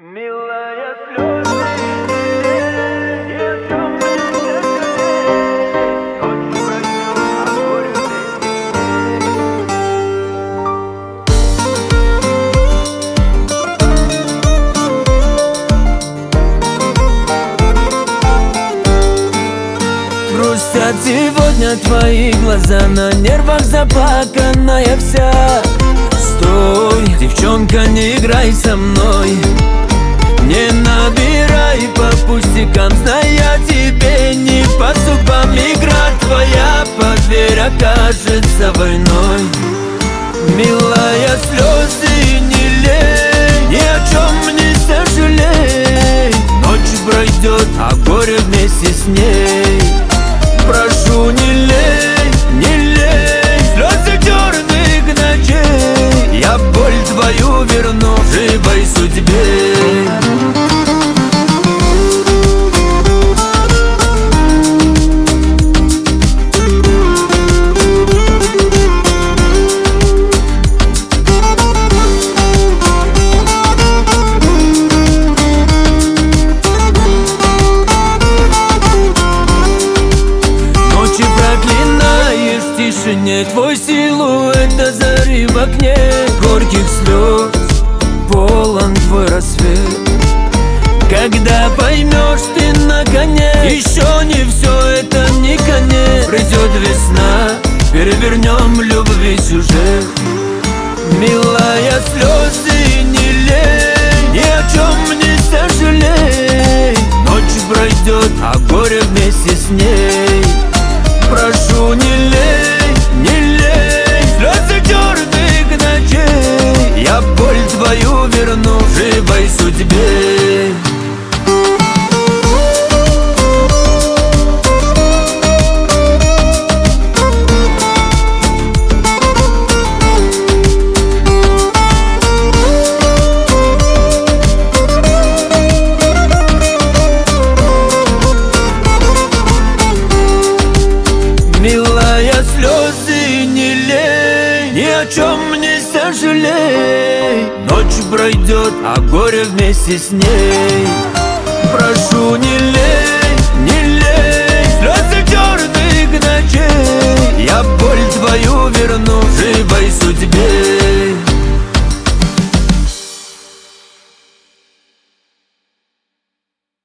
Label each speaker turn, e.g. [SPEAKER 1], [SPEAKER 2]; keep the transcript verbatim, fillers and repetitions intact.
[SPEAKER 1] Милая, слезы ни о чем не сожалей. Ночь пройдет, а горе вместе.
[SPEAKER 2] Грустят сегодня твои глаза, на нервах заплаканная вся. Стой, девчонка, не играй со мной, не набирай по пустякам, зная тебе не по зубам. Игра твоя, поверь, окажется войной. Милая, слезы не лей, ни о чем не сожалей. Ночь пройдет, а горе вместе с ней. Прошу, не лей, не лей слезы черных ночей. Я боль твою верну живой судьбе. Твой силуэт до зари в окне, горьких слез полон твой рассвет. Когда поймешь ты наконец, еще не все, это не конец. Придет весна, перевернем любви сюжет. Милая, слезы не лей, ни о чем не сожалей. Ночь пройдет, а горе вместе с ней. Прошу, не лей, не лей слезы черных ночей. Я боль твою верну живой судьбе. Милая, слезы не лей, ни о чем не сожалей. Ночь пройдет, а горе вместе с ней. Прошу, не лей.